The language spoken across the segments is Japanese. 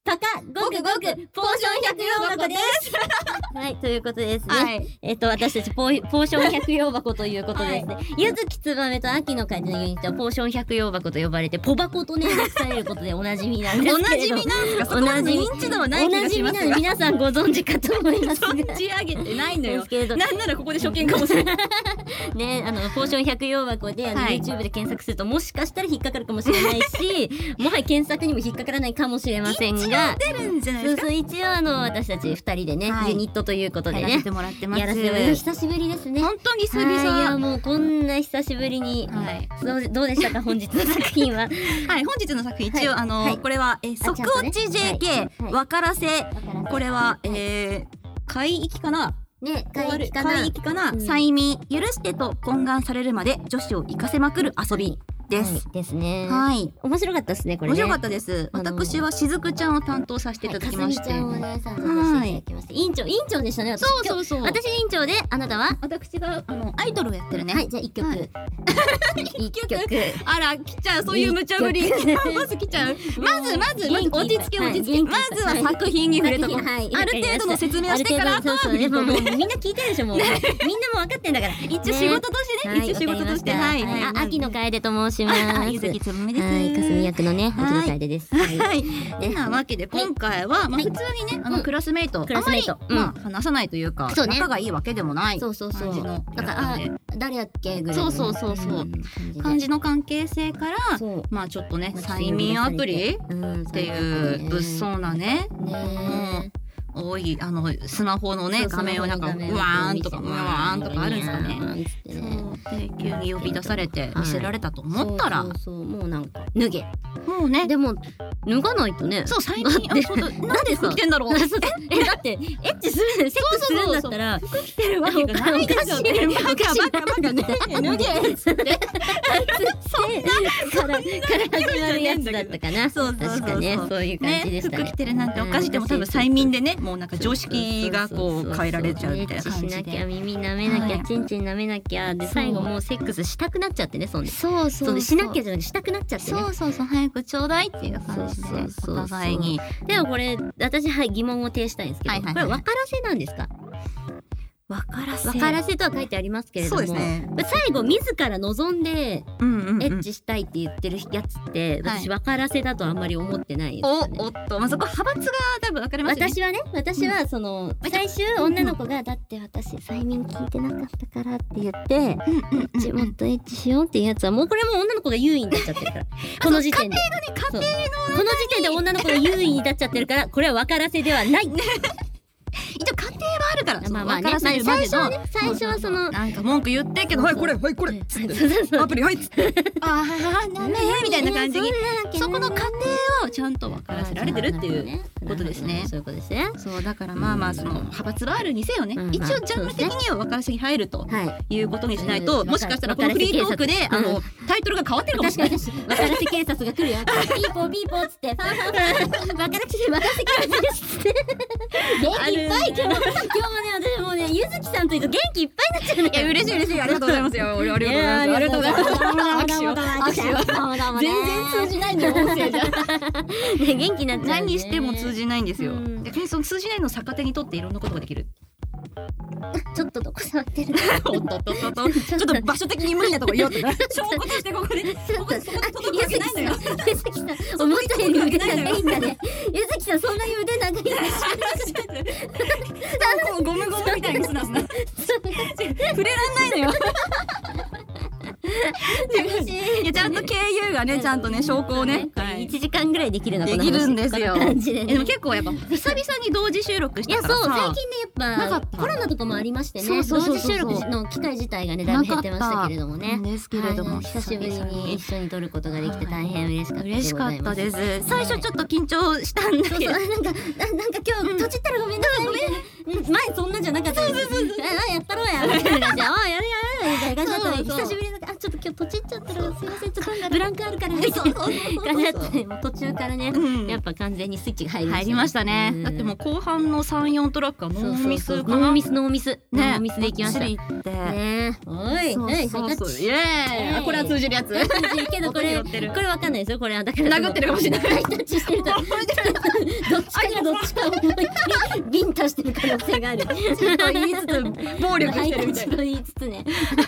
パカごくごくポーション百葉箱ですはい、ということですね、はい、私たちポーション百葉箱ということですね、はい、ゆずきつばめと秋の会のユニットはポーション百葉箱と呼ばれてポ箱とね訳されることでおなじみなんですけれどおなじみなんですか。そこまで認知度はない気がしますが皆さんご存知かと思いますが存じ上げてないのよなんならここで初見かもしれないね、ポーション百葉箱ではい、YouTube で検索するともしかしたら引っかかるかもしれないしもはや検索にも引っかからないかもしれませんが出るんじゃないですか。そうそう、一応私たち2人でね、はい、ユニットということでねやらせてもらってます。やらせてもらって久しぶりですね。本当に久々、はい、いやもうこんな久しぶりに、はい、どうでしたか本日の作品ははい、本日の作品一応はい、これは即落ち JK わからせ、これは海域かなね、海域かな、催眠許してと懇願されるまで女子を生かせまくる遊びです、はい、ですね。はい、面白かったですね。これね面白かったです。私はしずくちゃんを担当させていただきまして、はい、かすみちゃんをね担当させていただきまして、委員長でしたね。そう私が委員長で、あなたは私がアイドルをやってるね。はい、じゃあ1曲、はい、1曲あら来ちゃう、そういう無茶ぶりまず来ちゃう。まず落ち着け、まずは作品に触れとこう、はい、ある程度の説明をしてからそうみんな聞いてるでしょ。もうみんなも分かってんだから一応仕事としてね、一応仕事として、はい、秋の楓と申します。ゆずきつばめです。はい、かすみ役のね、秋の楓です。はい。てなわけで今回はまあ普通にね、クラスメイト、あまりまあ話さないというか、仲がいいわけでもない感じの、だから誰やっけぐらいのそう感じの関係性から、まあちょっとね、催眠アプリっていう物騒なね。多いスマホのね画面をなんかうわーんとかあるんですかね。で急に呼び出されて見せられたと思ったら、もうなんか脱げ、もうね、でも脱がないとね、そう催眠なんで服着てんだろうだってエッチするセックスするんだったら服着てるわけがないでしょ。バカね脱げっつってから始まるやつだったかな。確かね、そういう感じでしたね。服着てるなんておかしい。でも多分催眠でね、もうなんか常識がこう変えられちゃうみたいな感じで、しなきゃ耳舐めなきゃチンチン舐めなきゃで最後もうセックスしたくなっちゃってね、そうしなきゃじゃなくてしたくなっちゃってね、そう早くちょうだいっていう感じでお互いに。でもこれ私疑問を呈したいんですけど、これ分からせなんですか？分からせとは書いてありますけれども、そうですね、最後自ら望んでエッチしたいって言ってるやつって、私分からせだとあんまり思ってないですよね。おっと、そこ派閥が多分分かれますよね。私はその最終女の子がだって私催眠聞いてなかったからって言ってもっとエッチしようっていうやつはもうこれも女の子が優位になっちゃってるからこの時点でこの時点で女の子が優位になっちゃってるからこれは分からせではない一応過程はあるから、まあね、最初はそのなんか文句言ってけど、はいこれアプリはいっつってダメみたいな感じに、そこの過程をちゃんと分からせられてるっていうことですね。そういうことですね。そうだからまあその派閥はあるにせよね、一応ジャンル的には分からせに入るということにしないと、もしかしたらこのフリートークでタイトルが変わってるかもしれない。分からせ警察が来るよ、ピーポーピーポーっつってファン分からせ警察ですっていっぱい今日もね、私もね、ゆずきさんといると元気いっぱいになっちゃうね。いや嬉しい、ありがとうございますよ。ありがとうございます。握手全然通じないんだよ、音声じゃ。ね、元気になっちゃう。何しても通じないんですよ。逆にその通じないのを逆手にとっていろんなことができる。ちょっとどこ触ってるちょっと場所的に無理なとこ言おうとか証拠としてここでゆずきさん思ったより腕長いんだね。ゆずきさんそんなに腕長いんだしゴムみたいにすな触れらんないのよいやちゃんと経由がね、ちゃんとね証拠をね1時間ぐらいできるのできるんですよ。でも結構やっぱ久々に同時収録したからさ、最近ねやっぱコロナとかもありましてね、同時収録の機会自体がねだいぶ減ってましたけれどもね、久しぶりに一緒に撮ることができて大変嬉しかったです。最初ちょっと緊張したんだけど、なんか今日とちったらごめんなさいみたいな、前そんなじゃなかったです。やったろうやみたいな感じで、やるみたいな感じだったのに、久しぶりだからちょっと今日とちっちゃったらすいません、ちょっとブランクあるからみたいな感じだったね。途中からねやっぱ完全にスイッチが入りましたね。だってもう後半の 3,4 トラックはノーミスかな。ノーミスでいきましたね。おいそうイエーイ。これは通じるやつけどこれわかんないですよ。これはだから殴ってるかもしれない。タッチしてるとドビンタしてる可能性がある。 と言いつつ暴力してるみたいな。 と言いつつね。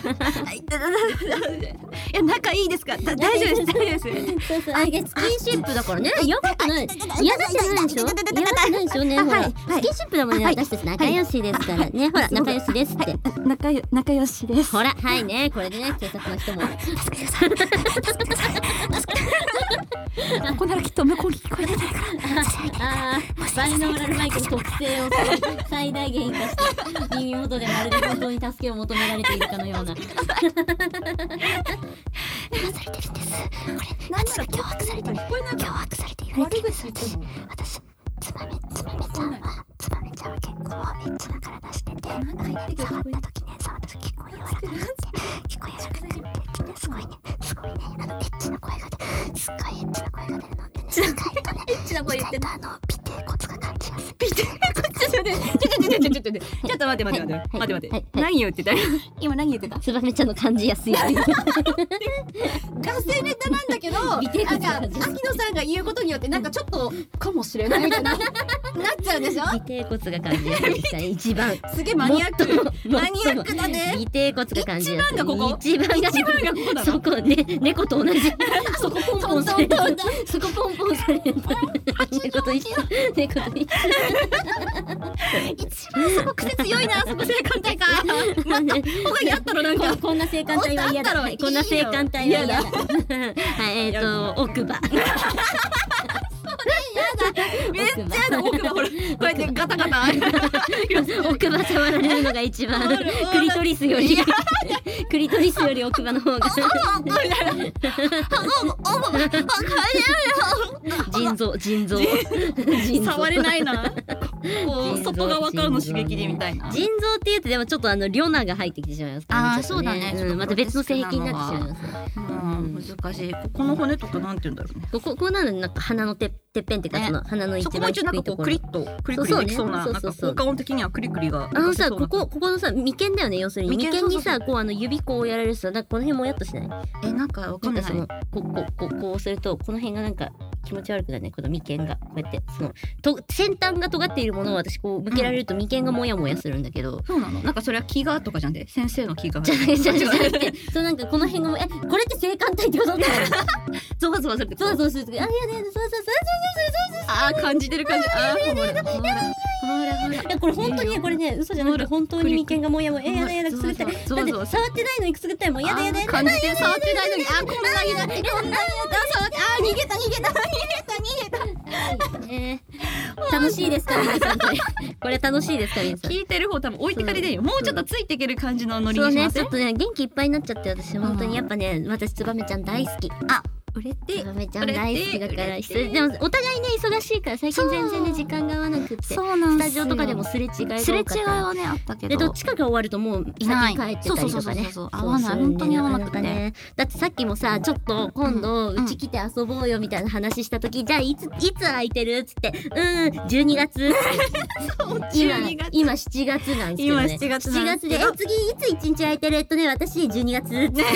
いや仲いいですか？大丈夫です大丈夫です。 そうそう、スキンシップだからね。やばくない。嫌だってないでしょ。嫌だってないでしょね。ほら、スキンシップだもんね。私たち仲良しですからね。ほら、仲良しですって。 仲良しです。 ほら、はいね、これでね、警察の人も。 助けてください。ここならきっと向こうに聞こえないから。 バイノーラルマイクの特性を最大限生かして耳元でまるで本当に助けを求められているかのような。 流されてるんです。これ何なら脅迫されてる。脅迫されて言われてる。私ツバメちゃんは結構エッチな体してて、触った時ね、触った時結構柔らかくてすごいね、エッチな声が出る。すっごいエッチな声が出るのでね、エッチな声言ってた。尾てい骨が感じやすい。尾てい骨ちょっと待って何言ってた？今何言ってた？ ツバメちゃんの感じやすい。 ガセネタなんだけど、なんか秋野さんが言うことによってなんかちょっとかもしれないみたいなっちゃうでしょ。 尾てい骨が感じやすい。一番すげえマニアックだね。 尾てい骨が感じやすい。 一番がここ。 一番がここだ。そこね、猫と同じ。そこポンポンされる。そこポンポンされる。猫と一緒。猫と一緒。 一番そこ癖強いな、そこ性感帯か。他にあったのなんか。 こんな性感帯は嫌だ。こんな性感帯は嫌だ。はい、奥歯。 めっちゃやだ。奥歯ほらこうやってガタガタ。 奥歯触られるのが一番。クリトリスより奥歯の方が。腎臓。 触れないな。こう外側からの刺激でみたいな。 腎臓って言うとでもちょっとリョナが入ってきてしまいますからね。 あ、そうだね。 また別の性癖になってしまいます。 難しい。ここの骨とかなんて言うんだろうね。 ここなのなんか鼻のてっぺんってかその鼻の一番低いところ。 クリッとクリクリできそうな。なんか効果音的にはクリクリが。 さここのさ眉間だよね。要するに眉間にさこう指こうやられるさ、なんかこの辺もやっとしない？ なんかわかんない。 こうするとこの辺がなんか気持ち悪くなるね。この眉間がこうやって先端が尖っているものを私こう向けられると眉間がモヤモヤするんだけど。 そうなの？なんかそれは気がとかじゃんで、先生の気が。 じゃなくて、そうなんかこの辺がこれって性感帯ってこと？ ゾワゾワする。 そう。 あ、感じてる感じ。あ、ほら。 これ本当にこれね嘘じゃなくて本当に眉間がモヤモヤ。やだくすぐったい。だって触ってないのにくすぐったいもん。やだ。 感じてる。触ってないのにこんなになってこんなになって逃げた。 楽しいですか皆さんこれ楽しいですか皆さん。 聞いてる方多分置いてかれでよ。もうちょっとついていける感じのノリにします。 そうね、ちょっとね元気いっぱいになっちゃって私本当にやっぱね私ツバメちゃん大好き。 売れてツバメちゃん大好きだからでもお互いね忙しいから最近全然ね時間が合わなくってスタジオとかでもすれ違いが多かった。 はねあったけどでどっちかが終わるともう先帰ってたりとかね。 合わない。本当に合わなくてね。だってさっきもさちょっと今度うち来て遊ぼうよみたいな話した時、じゃあいつ空いてるっつって12月今7月なんですけどね。7月で次いつ1日空いてる私12月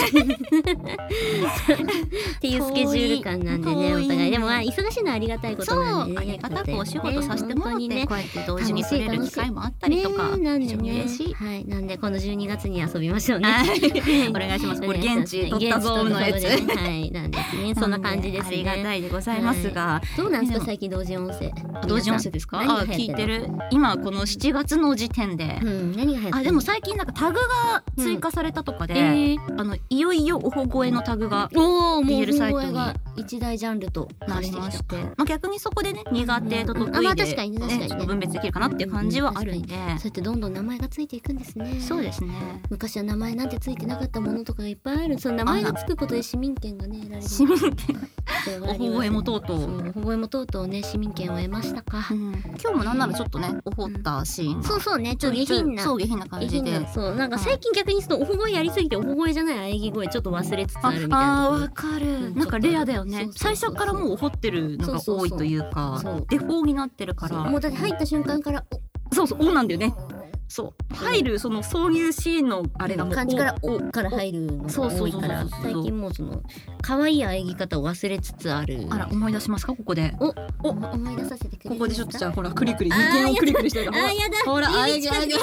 っていうスケジュール感なんでねお互いでも忙しいのはありがたいことなんでね。 ありがたくお仕事させてもらってねこうやって同時に触れる機会もあったりとかなんでね嬉しい。 はい、なんでこの12月に遊びましょうね。 お願いします。これ現地取ったゾーンのやつ。 はいなんですね。そんな感じですね。 ありがたいでございますが、 どうなんですか最近同時音声ですか？聞いてる。今この7月の時点で何が流行ってる？ でも最近なんかタグが追加されたとかでいよいよおほ声のタグがデジルサイトに一大ジャンルとなりまして、逆にそこでね苦手と得意で分別できるかなっていう感じはあるんで、 そうやってどんどん名前がついていくんですね。 そうですね。 昔は名前なんてついてなかったものとかがいっぱいある。その名前がつくことで市民権がね得られる。 市民権おほ声もとうとうおほ声もとうとうね市民権を得ましたか。 今日もなんならちょっとねおほったシーンそうねちょっと下品な感じで、 そうなんか最近逆にそのおほ声やりすぎておほ声じゃない喘ぎ声ちょっと忘れつつあるみたいな。 わかる。なんかレアだよね。最初からもうおほってるのが多いというかデフォになってるから。 もうだって入った瞬間からそうなんだよね。 そう入るそのそういうシーンのあれがもう漢字からおから入るのが多いから最近もうその可愛い喘ぎ方を忘れつつある。 あら思い出しますかここで。 思い出させてくれる。 ここでちょっとじゃあほらクリクリ眉間をクリクリしてるから。 やだ。 ほらあれやだ。やだ。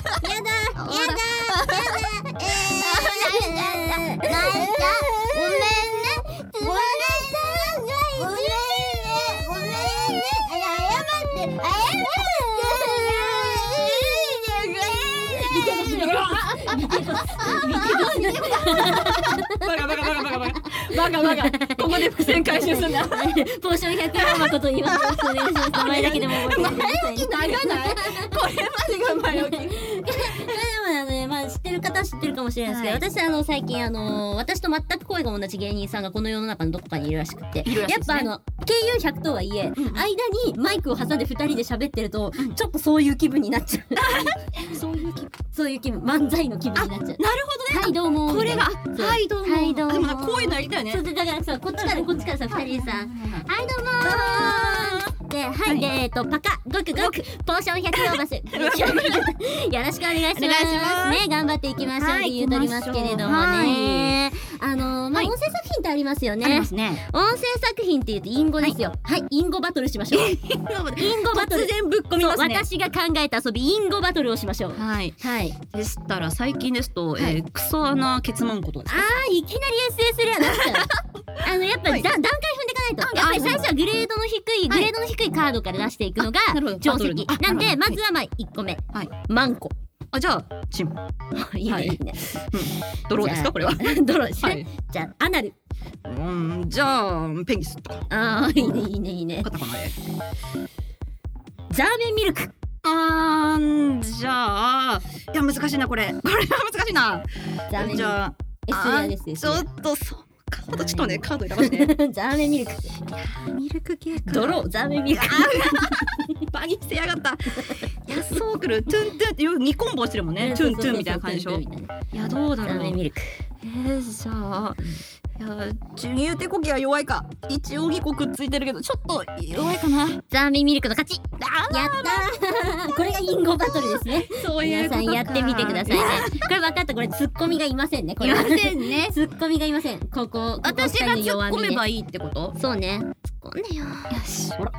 バカここで伏線回収すんだ。 ポーション100円箱と言います。お願いします。名前だけでも覚えてください。 前置き長ないこれまでが前置き。 でもね、まあ知ってる方は知ってるかもしれないですけど、私最近私と全く声が同じ芸人さんがこの世の中のどこかにいるらしくて、やっぱKU100 とはいえ、間にマイクを挟んで2人で喋ってると、ちょっとそういう気分になっちゃう。そういう気分、漫才の気分になっちゃう。 なるほどね。 はいどうも。 これがはいどうも。 はいどうも。 でもなんかこういうのやりたいね。 そうだからさ、こっちからさ2人でさ、はいどうもーで、はいでパカごくごくポーション100オーバスよろしくお願いしますね。頑張っていきましょうって言うとりますけれどもね。音声作品ってありますよね。 ありますね。 音声作品って言うと隠語ですよ。はい、隠語バトルしましょう。隠語バトル。 突然ぶっ込みますね。 私が考えた遊び隠語バトルをしましょう。 はいはい。 でしたら最近ですとクソ穴ケツマンコとですか。 いきなり SS レアなっちゃう。やっぱ段階踏んでいかないと。やっぱり最初はグレードの低いカードから出していくのが定石。なんでまずは1個目。マンコ。 じゃあチン。 いいねいいね。 ドローですかこれは。 ドローですね。じゃあアナル。 じゃあペンギスとか。 いいねいいねいいね。 カタカナで。 ザーメンミルク。 じゃあいや難しいなこれは難しいな。じゃあ S レアです。 ちょっとカードちょっとねカード選ばして。 ザーメンミルク。 ミルク系か。 ドローザーメンミルク。 バギしてやがった。いやそうくるトゥントゥンって2コンボしてるもんね。トゥントゥンみたいな感じでしょ。いやどうだろう。 ザーメンミルク。 じゃあいや準優手こきは弱いか。一応2個くっついてるけどちょっと弱いかな。 ザーメンミルクの勝ち。やったー。これが隠語バトルですね。皆さんやってみてくださいね。これ分かった。これツッコミがいませんね。これいませんね。 ツッコミがいません。 私が突っ込めばいいってこと？ そうね。突っ込んでよ。 よし。ほら。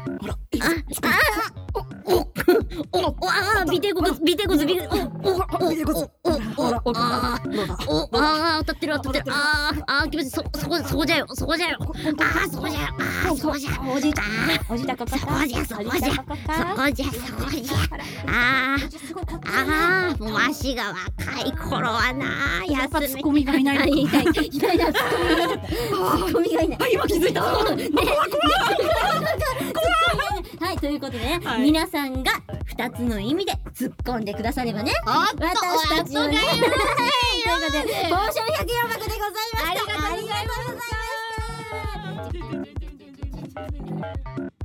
ビテゴツ。当たってる。気持ちそこじゃよ。おじたここ。もうわしが若い頃はな、 やっぱツッコミがいない。 ツッコミがいない。 今気づいた。 はい、ということでね、皆さんが2つの意味で突っ込んでくださればね、私たちのね、ということで、ポーション100円箱でございました。ありがとうございました。